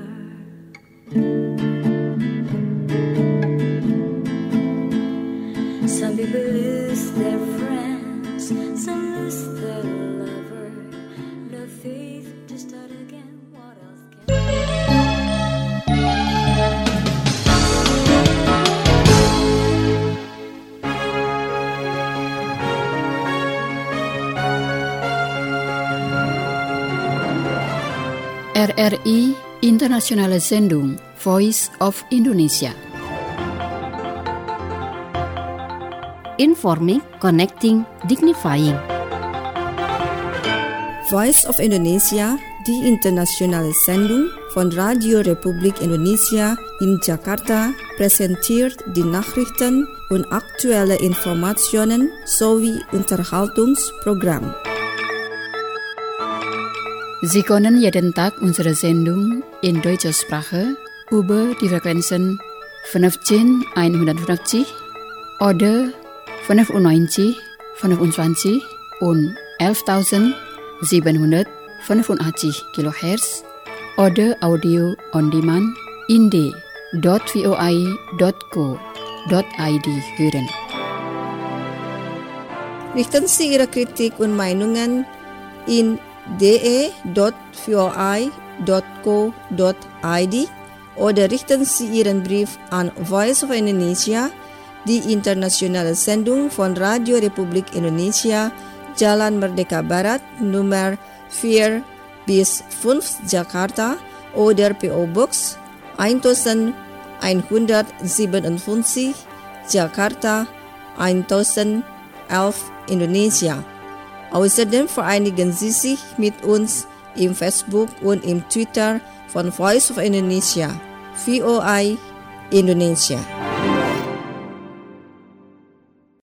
[SPEAKER 8] Some people lose their friends, some lose their lover. No faith to start again, what else can
[SPEAKER 1] R R I Internationale Sendung Voice of Indonesia.
[SPEAKER 2] Informing, connecting, dignifying.
[SPEAKER 3] Voice of Indonesia, die internationale Sendung von Radio Republik Indonesia in Jakarta, präsentiert die Nachrichten und aktuelle Informationen sowie Unterhaltungsprogramm.
[SPEAKER 1] Sie können jeden Tag unsere Sendung in deutscher Sprache über die Frequenzen fünfzehntausendeinhundertfünfzig oder fünfundneunzig, fünfundzwanzig und elftausendsiebenhundertfünfundachtzig Kilohertz oder Audio on Demand in d dot v o i dot co dot i d hören.
[SPEAKER 3] Richten Sie Ihre Kritik und Meinungen in d e dot v o i dot co dot i d oder richten Sie Ihren Brief an Voice of Indonesia, die internationale Sendung von Radio Republik Indonesia, Jalan Merdeka Barat, Nummer vier bis fünf Jakarta oder P O Box elfhundertsiebenundfünfzig, Jakarta elf Indonesia. Außerdem vereinigen Sie sich mit uns im Facebook und im Twitter von Voice of Indonesia, V O I Indonesia.